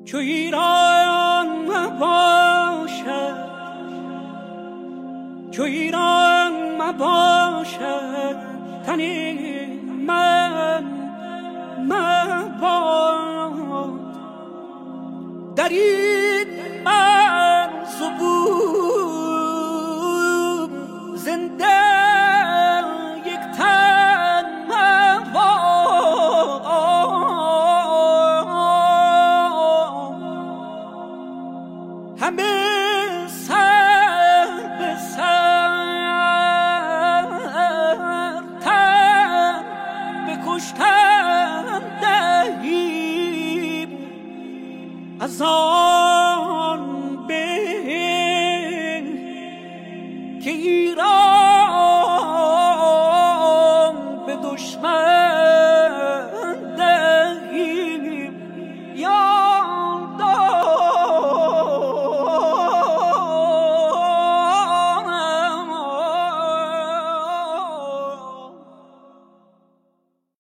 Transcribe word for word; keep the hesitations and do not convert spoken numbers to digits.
چو ایران مباشد، چو ایران مباشد تنی من مباد، در این مرز و بوم زنده یک تن مباد، همه سر به سر تن به کشتن دهیم از آن